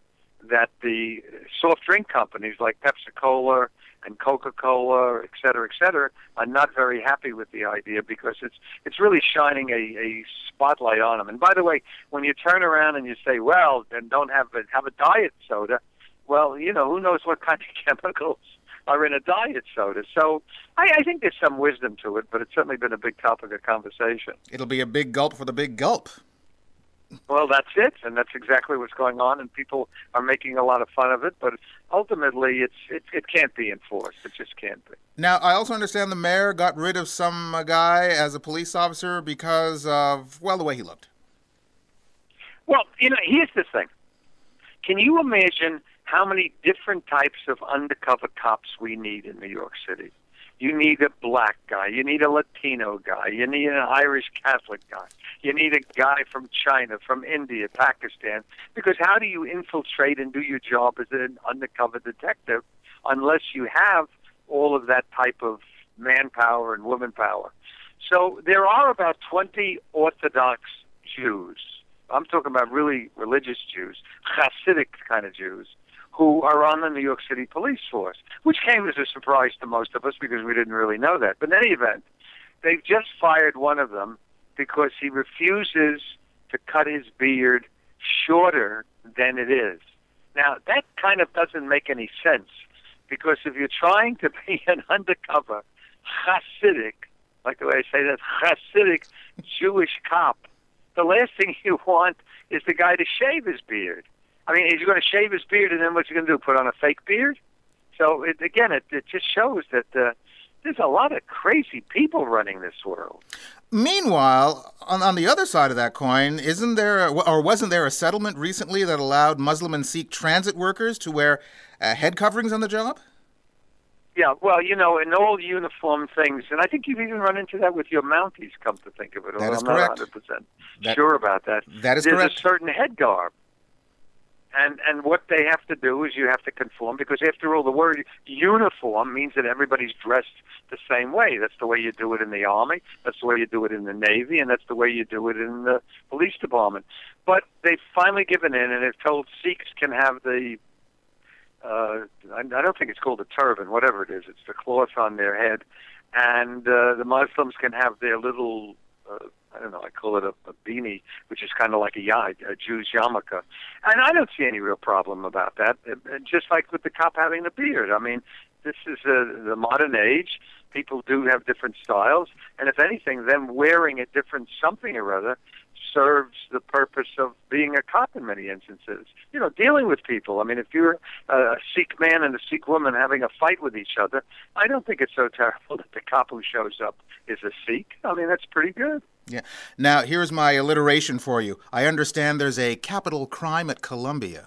that the soft drink companies like Pepsi-Cola and Coca-Cola, et cetera, et cetera, are not very happy with the idea because it's it's really shining a, a spotlight on them. And by the way, when you turn around and you say, well, then don't have a, have a diet soda, well, you know, who knows what kind of chemicals are in a diet soda. So I, I think there's some wisdom to it, but it's certainly been a big topic of conversation. It'll be a big gulp for the big gulp. Well, that's it, and that's exactly what's going on, and people are making a lot of fun of it, but ultimately it's it, it can't be enforced. It just can't be. Now, I also understand the mayor got rid of some uh, guy as a police officer because of, well, the way he looked. Well, you know, here's the thing. Can you imagine how many different types of undercover cops we need in New York City? You need a black guy. You need a Latino guy. You need an Irish Catholic guy. You need a guy from China, from India, Pakistan. Because how do you infiltrate and do your job as an undercover detective unless you have all of that type of manpower and woman power? So there are about twenty Orthodox Jews. I'm talking about really religious Jews, Hasidic kind of Jews, who are on the New York City police force, which came as a surprise to most of us because we didn't really know that. But in any event, they've just fired one of them because he refuses to cut his beard shorter than it is. Now, that kind of doesn't make any sense because if you're trying to be an undercover Hasidic, like the way I say that, Hasidic Jewish cop, the last thing you want is the guy to shave his beard. I mean, he's going to shave his beard, and then what's he going to do, put on a fake beard? So, it, again, it, it just shows that uh, there's a lot of crazy people running this world. Meanwhile, on, on the other side of that coin, isn't there, a, or wasn't there a settlement recently that allowed Muslim and Sikh transit workers to wear uh, head coverings on the job? Yeah, well, you know, in all uniform things, and I think you've even run into that with your Mounties, come to think of it. That is I'm correct. not one hundred percent that, sure about that. That is There's correct. There's a certain head garb. And and what they have to do is you have to conform, because after all, the word uniform means that everybody's dressed the same way. That's the way you do it in the Army, that's the way you do it in the Navy, and that's the way you do it in the police department. But they've finally given in, and they've told Sikhs can have the, uh, I, I don't think it's called a turban, whatever it is, it's the cloth on their head, and uh, the Muslims can have their little, uh, I don't know, I call it a, a beanie, which is kind of like a, ya- a Jew's yarmulke. And I don't see any real problem about that, it, it, just like with the cop having the beard. I mean, this is uh, the modern age. People do have different styles, and if anything, them wearing a different something or other serves the purpose of being a cop in many instances. You know, dealing with people. I mean, if you're a Sikh man and a Sikh woman having a fight with each other, I don't think it's so terrible that the cop who shows up is a Sikh. I mean, that's pretty good. Yeah. Now, here's my alliteration for you. I understand there's a capital crime at Columbia.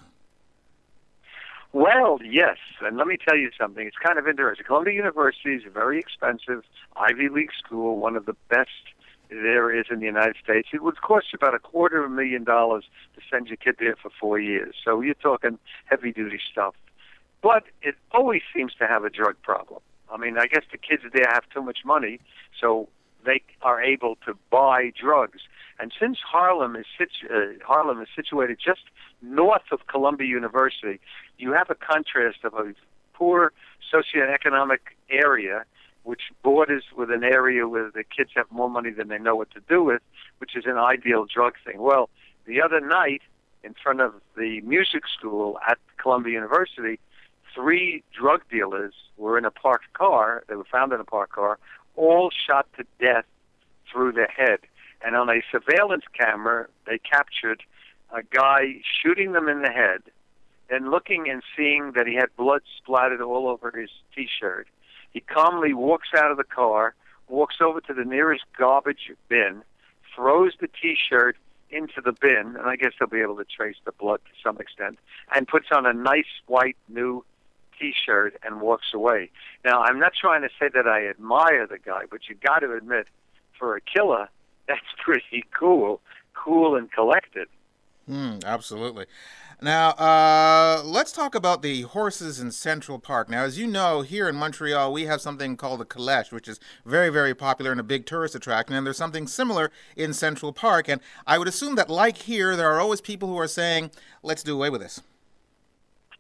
Well, yes, and let me tell you something. It's kind of interesting. Columbia University is a very expensive Ivy League school, one of the best there is in the United States. It would cost you about a quarter of a million dollars to send your kid there for four years. So you're talking heavy-duty stuff. But it always seems to have a drug problem. I mean, I guess the kids there have too much money, so they are able to buy drugs. And since Harlem is situ- uh, Harlem is situated just north of Columbia University, you have a contrast of a poor socioeconomic area which borders with an area where the kids have more money than they know what to do with, which is an ideal drug thing. Well, the other night, in front of the music school at Columbia University, three drug dealers were in a parked car, they were found in a parked car, all shot to death through the head. And on a surveillance camera, they captured a guy shooting them in the head, then looking and seeing that he had blood splattered all over his T-shirt. He calmly walks out of the car, walks over to the nearest garbage bin, throws the T-shirt into the bin, and I guess they'll be able to trace the blood to some extent, and puts on a nice white new T-shirt and walks away. Now, I'm not trying to say that I admire the guy, but you got to admit, for a killer, that's pretty cool, cool and collected. Mm, absolutely. Now, uh, let's talk about the horses in Central Park. Now, as you know, here in Montreal, we have something called the Calèche, which is very, very popular and a big tourist attraction, and there's something similar in Central Park. And I would assume that, like here, there are always people who are saying, let's do away with this.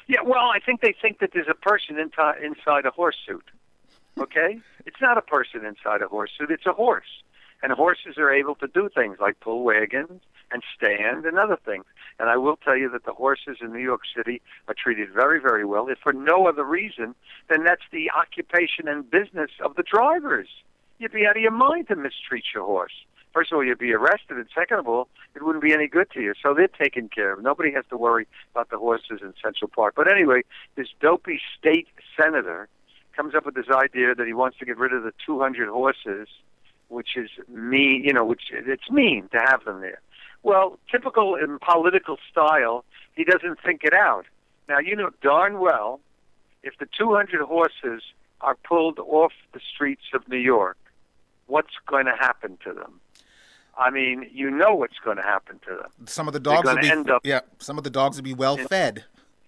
Yeah, well, I think they think that there's a person inti- inside a horse suit. Okay? It's not a person inside a horse suit. It's a horse. And horses are able to do things like pull wagons and stand and other things. And I will tell you that the horses in New York City are treated very, very well, if for no other reason than that's the occupation and business of the drivers. You'd be out of your mind to mistreat your horse. First of all, you'd be arrested, and second of all, it wouldn't be any good to you. So they're taken care of. Nobody has to worry about the horses in Central Park. But anyway, this dopey state senator comes up with this idea that he wants to get rid of the two hundred horses, which is mean, you know, which it's mean to have them there. Well, typical in political style, he doesn't think it out. Now, you know darn well, if the two hundred horses are pulled off the streets of New York, what's going to happen to them? I mean, you know what's going to happen to them. Some of the dogs will be end up, yeah. Some of the dogs will be well fed.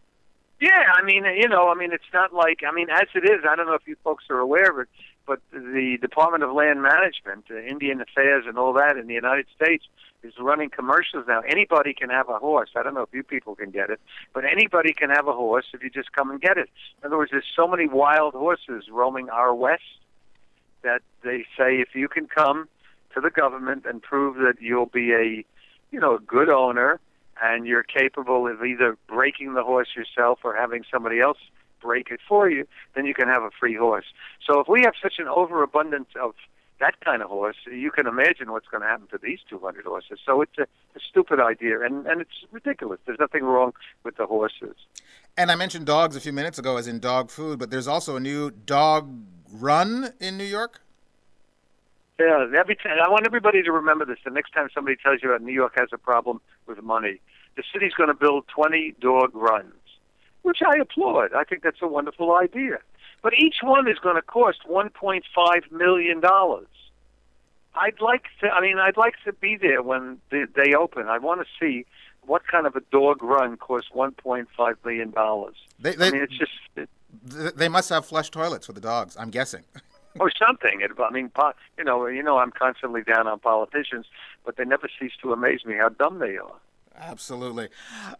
Yeah, I mean, you know, I mean, it's not like, I mean, as it is, I don't know if you folks are aware of it, but the Department of Land Management, uh, Indian Affairs and all that in the United States is running commercials now. Anybody can have a horse. I don't know if you people can get it, but anybody can have a horse if you just come and get it. In other words, there's so many wild horses roaming our west that they say if you can come to the government and prove that you'll be a, you know, a good owner and you're capable of either breaking the horse yourself or having somebody else break it for you, then you can have a free horse. So if we have such an overabundance of that kind of horse, you can imagine what's going to happen to these two hundred horses. So it's a, a stupid idea, and, and it's ridiculous. There's nothing wrong with the horses. And I mentioned dogs a few minutes ago as in dog food, but there's also a new dog run in New York? Yeah, every time, I want everybody to remember this. The next time somebody tells you that New York has a problem with money, the city's going to build twenty dog runs, which I applaud. I think that's a wonderful idea. But each one is going to cost one point five million dollars. I'd like to, I mean, I'd like to be there when they, they open. I want to see what kind of a dog run costs one point five million dollars. They, they, I mean, it's just... It, they must have flush toilets for the dogs, I'm guessing. Or something. It, I mean, po- you know, you know, I'm constantly down on politicians, but they never cease to amaze me how dumb they are. Absolutely.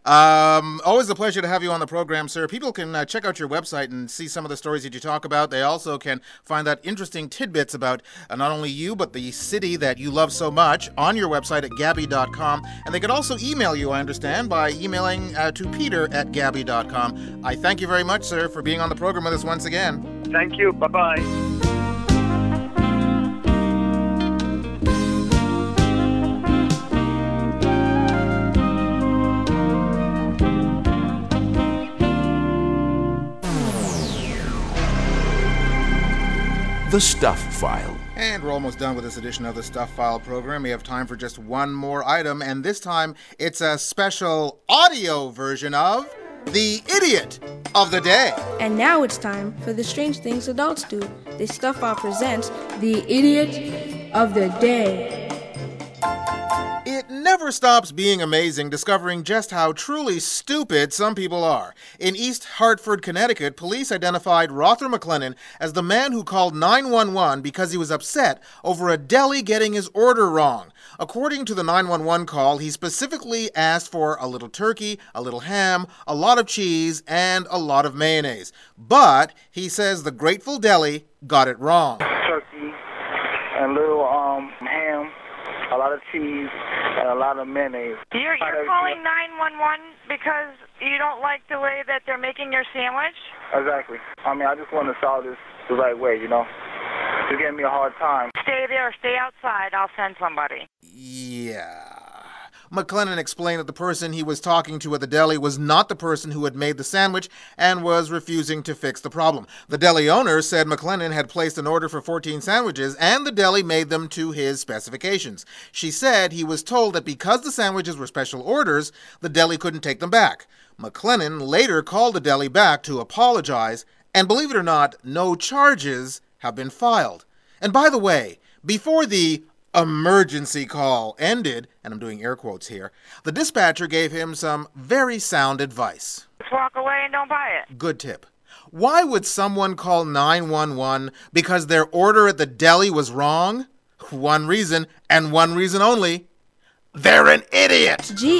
Um, always a pleasure to have you on the program, sir. People can uh, check out your website and see some of the stories that you talk about. They also can find out interesting tidbits about uh, not only you, but the city that you love so much on your website at Gabby dot com. And they can also email you, I understand, by emailing uh, to Peter at Gabby dot com. I thank you very much, sir, for being on the program with us once again. Thank you. Bye-bye. The Stuff File. And we're almost done with this edition of the Stuff File program. We have time for just one more item, and this time it's a special audio version of The Idiot of the Day. And now it's time for the strange things adults do. The Stuff File presents The Idiot of the Day. It never stops being amazing discovering just how truly stupid some people are. In East Hartford, Connecticut, police identified Rother McLennan as the man who called nine one one because he was upset over a deli getting his order wrong. According to the nine one one call, he specifically asked for a little turkey, a little ham, a lot of cheese, and a lot of mayonnaise. But he says the Grateful Deli got it wrong. Turkey, a little um, ham, a lot of cheese, and a lot of mayonnaise. You're, you're calling nine one one because you don't like the way that they're making your sandwich? Exactly. I mean, I just want to solve this the right way, you know? You're giving me a hard time. Stay there, stay outside. I'll send somebody. Yeah. McLennan explained that the person he was talking to at the deli was not the person who had made the sandwich and was refusing to fix the problem. The deli owner said McLennan had placed an order for fourteen sandwiches and the deli made them to his specifications. She said he was told that because the sandwiches were special orders, the deli couldn't take them back. McLennan later called the deli back to apologize, and believe it or not, no charges have been filed. And by the way, before the emergency call ended, and I'm doing air quotes here, the dispatcher gave him some very sound advice. Just walk away and don't buy it. Good tip. Why would someone call nine one one because their order at the deli was wrong? One reason, and one reason only. They're an idiot! Gee,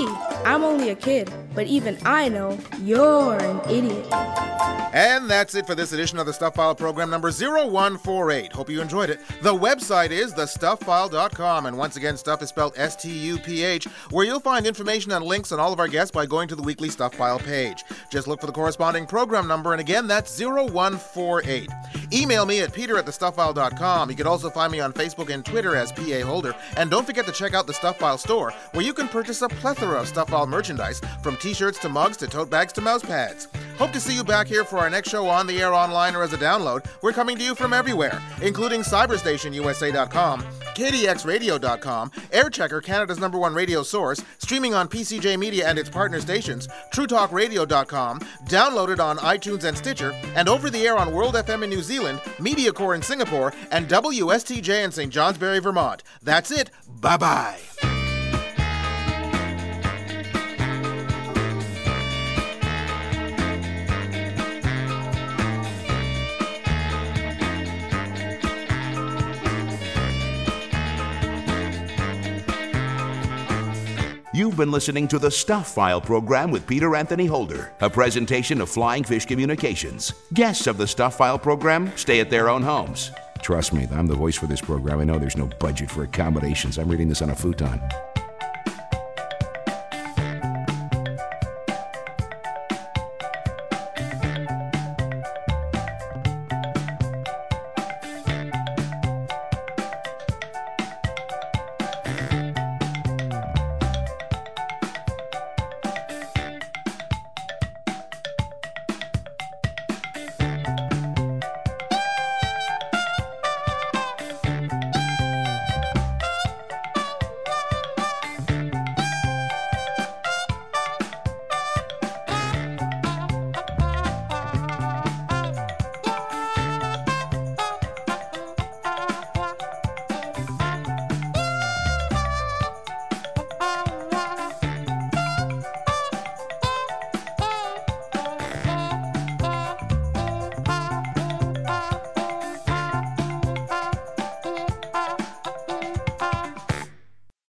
I'm only a kid, but even I know you're an idiot. And that's it for this edition of the Stuff File program number zero one four eight. Hope you enjoyed it. The website is the stuff file dot com, and once again, stuff is spelled S T U P H, where you'll find information and links on all of our guests by going to the weekly Stuff File page. Just look for the corresponding program number, and again, that's zero one four eight. Email me at peter at the stuff file dot com. You can also find me on Facebook and Twitter as P A Holder, and don't forget to check out the Stuff File store, where you can purchase a plethora of Stuff File merchandise, from t-shirts to mugs to tote bags to mouse pads. Hope to see you back here for our next show on the air, online, or as a download. We're coming to you from everywhere, including cyberstation U S A dot com, K D X radio dot com, Airchecker, Canada's number one radio source, streaming on P C J Media and its partner stations, true talk radio dot com, downloaded on iTunes and Stitcher, and over the air on World F M in New Zealand, MediaCore in Singapore, and W S T J in Saint Johnsbury, Vermont. That's it. Bye-bye. You've been listening to the Stuff File program with Peter Anthony Holder, a presentation of Flying Fish Communications. Guests of the Stuff File program stay at their own homes. Trust me, I'm the voice for this program. I know there's no budget for accommodations. I'm reading this on a futon.